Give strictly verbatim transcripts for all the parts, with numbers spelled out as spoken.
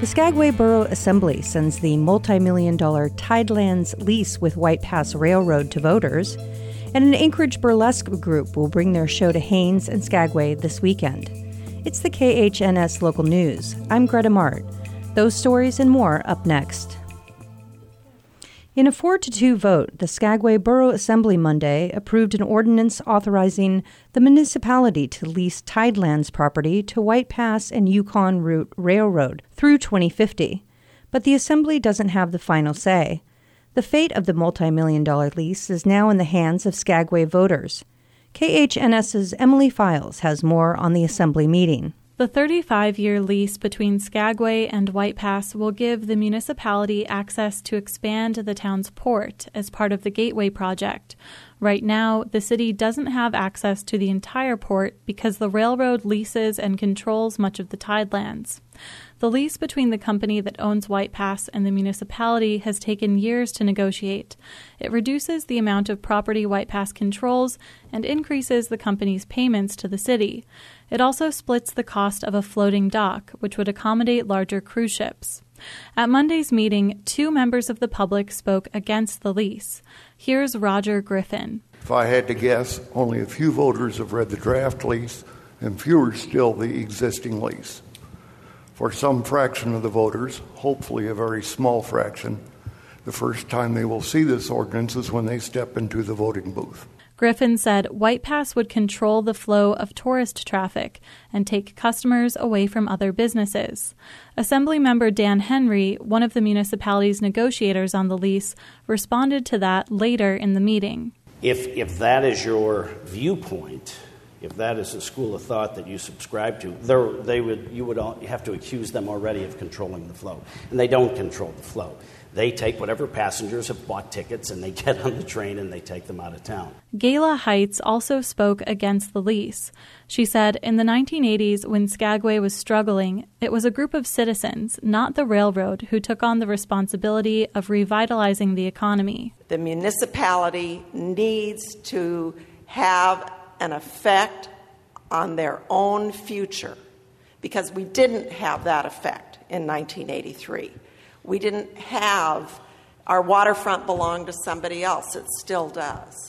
The Skagway Borough Assembly sends the multi-million dollar Tidelands lease with White Pass Railroad to voters, and an Anchorage burlesque group will bring their show to Haines and Skagway this weekend. It's the K H N S Local News. I'm Greta Mart. Those stories and more up next. In a four to two vote, the Skagway Borough Assembly Monday approved an ordinance authorizing the municipality to lease Tidelands property to White Pass and Yukon Route Railroad through twenty fifty. But the Assembly doesn't have the final say. The fate of the multi-million dollar lease is now in the hands of Skagway voters. K H N S's Emily Files has more on the Assembly meeting. The thirty-five-year lease between Skagway and White Pass will give the municipality access to expand the town's port as part of the Gateway project. Right now, the city doesn't have access to the entire port because the railroad leases and controls much of the Tidelands. The lease between the company that owns White Pass and the municipality has taken years to negotiate. It reduces the amount of property White Pass controls and increases the company's payments to the city. It also splits the cost of a floating dock, which would accommodate larger cruise ships. At Monday's meeting, two members of the public spoke against the lease. Here's Roger Griffin. If I had to guess, only a few voters have read the draft lease and fewer still the existing lease. For some fraction of the voters, hopefully a very small fraction, the first time they will see this ordinance is when they step into the voting booth. Griffin said White Pass would control the flow of tourist traffic and take customers away from other businesses. Assemblymember Dan Henry, one of the municipality's negotiators on the lease, responded to that later in the meeting. If if that is your viewpoint, if that is a school of thought that you subscribe to, they would you would all, you have to accuse them already of controlling the flow. And they don't control the flow. They take whatever passengers have bought tickets and they get on the train and they take them out of town. Gayla Heights also spoke against the lease. She said, in the nineteen eighties, when Skagway was struggling, it was a group of citizens, not the railroad, who took on the responsibility of revitalizing the economy. The municipality needs to have an effect on their own future because we didn't have that effect in nineteen eighty-three. We didn't have, our waterfront belonged to somebody else. It still does.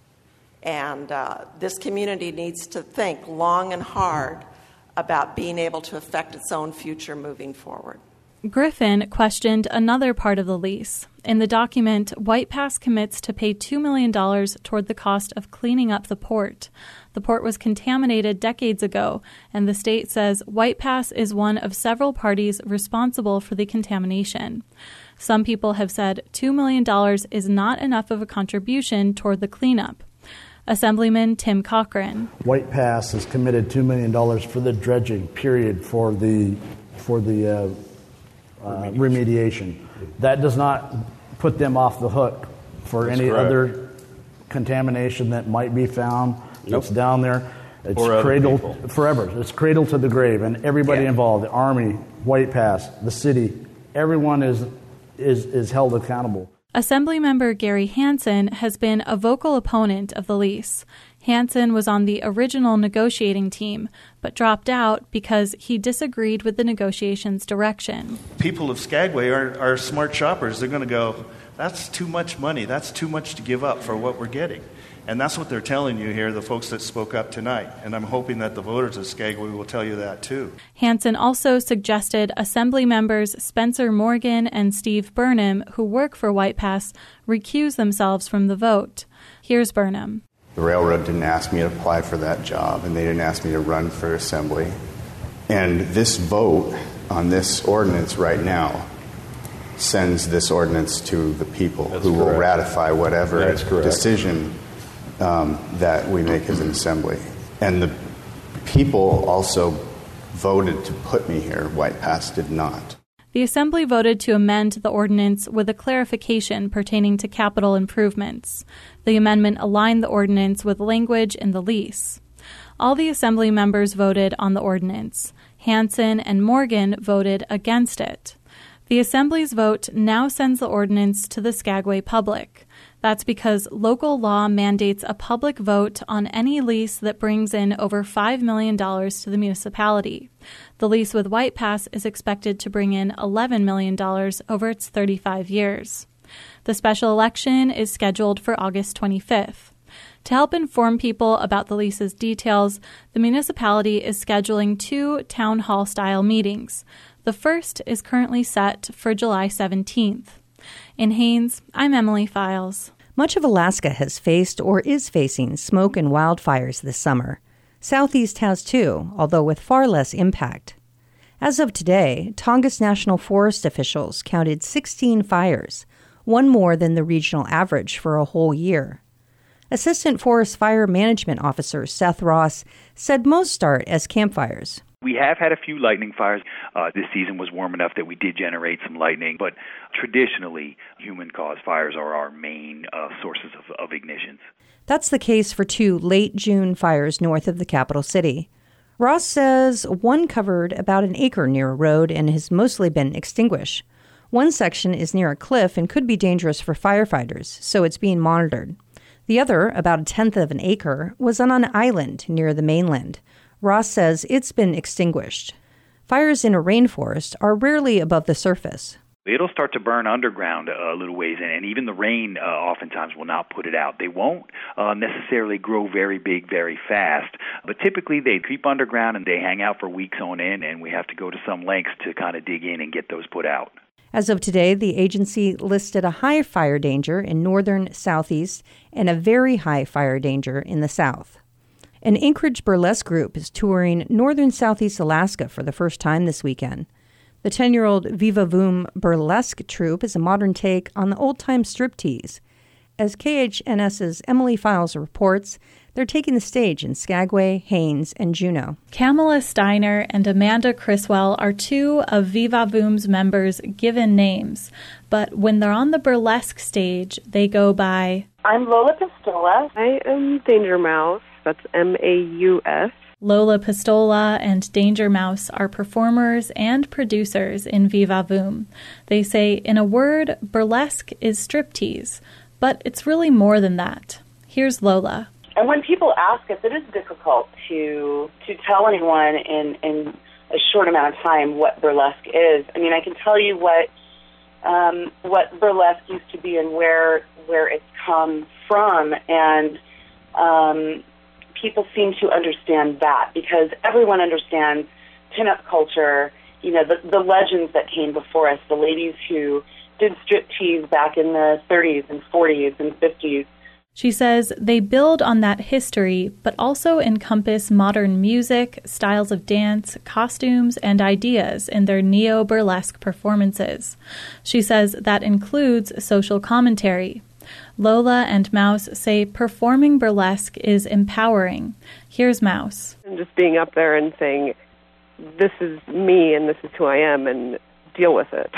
And uh, this community needs to think long and hard about being able to affect its own future moving forward. Griffin questioned another part of the lease. In the document, White Pass commits to pay two million dollars toward the cost of cleaning up the port. The port was contaminated decades ago, and the state says White Pass is one of several parties responsible for the contamination. Some people have said two million dollars is not enough of a contribution toward the cleanup. Assemblyman Tim Cochran. White Pass has committed two million dollars for the dredging period for the for the uh, uh, remediation. That does not put them off the hook for That's any correct. Other contamination that might be found. Nope. It's down there. It's cradled forever. It's cradled to the grave, and everybody yeah. involved, the Army, White Pass, the city, everyone is is is held accountable. Assemblymember Gary Hansen has been a vocal opponent of the lease. Hansen was on the original negotiating team, but dropped out because he disagreed with the negotiations' direction. People of Skagway are, are smart shoppers. They're going to go, that's too much money. That's too much to give up for what we're getting. And that's what they're telling you here, the folks that spoke up tonight. And I'm hoping that the voters of Skagway will tell you that, too. Hansen also suggested Assembly members Spencer Morgan and Steve Burnham, who work for White Pass, recuse themselves from the vote. Here's Burnham. The railroad didn't ask me to apply for that job, and they didn't ask me to run for Assembly. And this vote on this ordinance right now sends this ordinance to the people That's who correct. Will ratify whatever decision Um, that we make as an assembly. And the people also voted to put me here. White Pass did not. The Assembly voted to amend the ordinance with a clarification pertaining to capital improvements. The amendment aligned the ordinance with language in the lease. All the Assembly members voted on the ordinance. Hansen and Morgan voted against it. The Assembly's vote now sends the ordinance to the Skagway public. That's because local law mandates a public vote on any lease that brings in over five million dollars to the municipality. The lease with White Pass is expected to bring in eleven million dollars over its thirty-five years. The special election is scheduled for August twenty-fifth. To help inform people about the lease's details, the municipality is scheduling two town hall-style meetings. The first is currently set for July seventeenth. In Haines, I'm Emily Files. Much of Alaska has faced or is facing smoke and wildfires this summer. Southeast has too, although with far less impact. As of today, Tongass National Forest officials counted sixteen fires, one more than the regional average for a whole year. Assistant Forest Fire Management Officer Seth Ross said most start as campfires. We have had a few lightning fires. Uh, this season was warm enough that we did generate some lightning, but traditionally, human-caused fires are our main uh, sources of, of ignitions. That's the case for two late June fires north of the capital city. Ross says one covered about an acre near a road and has mostly been extinguished. One section is near a cliff and could be dangerous for firefighters, so it's being monitored. The other, about a tenth of an acre, was on an island near the mainland. Ross says it's been extinguished. Fires in a rainforest are rarely above the surface. It'll start to burn underground a little ways, and even the rain uh, oftentimes will not put it out. They won't uh, necessarily grow very big very fast, but typically they creep underground and they hang out for weeks on end, and we have to go to some lengths to kind of dig in and get those put out. As of today, the agency listed a high fire danger in northern southeast and a very high fire danger in the south. An Anchorage burlesque group is touring northern southeast Alaska for the first time this weekend. The ten-year-old Viva Voom burlesque troupe is a modern take on the old-time striptease. As K H N S's Emily Files reports, they're taking the stage in Skagway, Haines, and Juneau. Kamala Steiner and Amanda Criswell are two of Viva Voom's members' given names, but when they're on the burlesque stage, they go by... I'm Lola Pistola. I am Danger Mouse. That's M A U S. Lola Pistola and Danger Mouse are performers and producers in Viva Voom. They say, in a word, burlesque is striptease, but it's really more than that. Here's Lola. And when people ask us, it is difficult to to tell anyone in, in a short amount of time what burlesque is. I mean, I can tell you what um, what burlesque used to be and where where it's come from, and um, people seem to understand that because everyone understands pinup culture, you know, the, the legends that came before us, the ladies who did striptease back in the thirties and forties and fifties. She says they build on that history, but also encompass modern music, styles of dance, costumes, and ideas in their neo-burlesque performances. She says that includes social commentary. Lola and Mouse say performing burlesque is empowering. Here's Mouse. And just being up there and saying, this is me and this is who I am, and deal with it.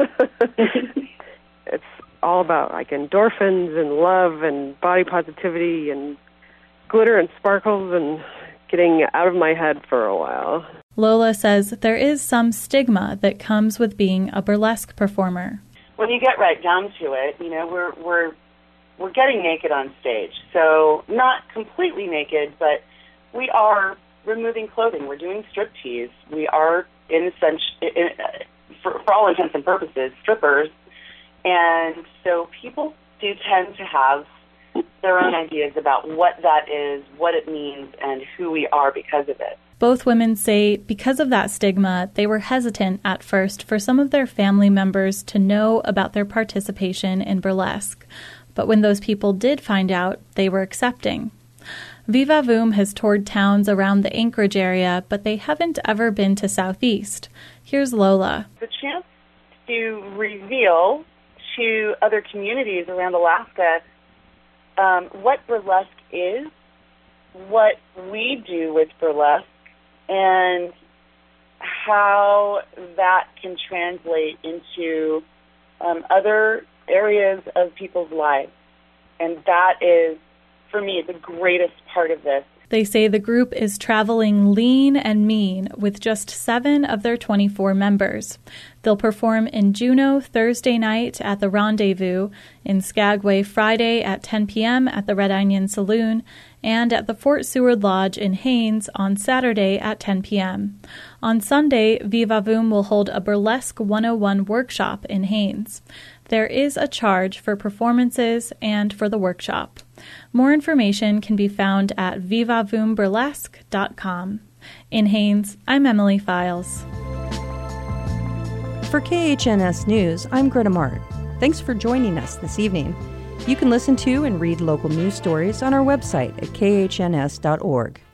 It's all about like endorphins and love and body positivity and glitter and sparkles and getting out of my head for a while. Lola says there is some stigma that comes with being a burlesque performer. When you get right down to it, you know, we're we're we're getting naked on stage. So not completely naked, but we are removing clothing. We're doing striptease. We are, in a sense, in, for, for all intents and purposes, strippers. And so people do tend to have their own ideas about what that is, what it means, and who we are because of it. Both women say because of that stigma, they were hesitant at first for some of their family members to know about their participation in burlesque. But when those people did find out, they were accepting. Viva Voom has toured towns around the Anchorage area, but they haven't ever been to Southeast. Here's Lola. The chance to reveal to other communities around Alaska um, what burlesque is, what we do with burlesque, and how that can translate into um, other areas of people's lives. And that is, for me, the greatest part of this, They say the group is traveling lean and mean with just seven of their twenty-four members. They'll perform in Juneau Thursday night at the Rendezvous, in Skagway Friday at ten p.m. at the Red Onion Saloon, and at the Fort Seward Lodge in Haines on Saturday at ten p.m. On Sunday, Viva Voom will hold a Burlesque one oh one workshop in Haines. There is a charge for performances and for the workshop. More information can be found at viva voom burlesque dot com. In Haines, I'm Emily Files. For K H N S News, I'm Greta Mart. Thanks for joining us this evening. You can listen to and read local news stories on our website at k h n s dot org.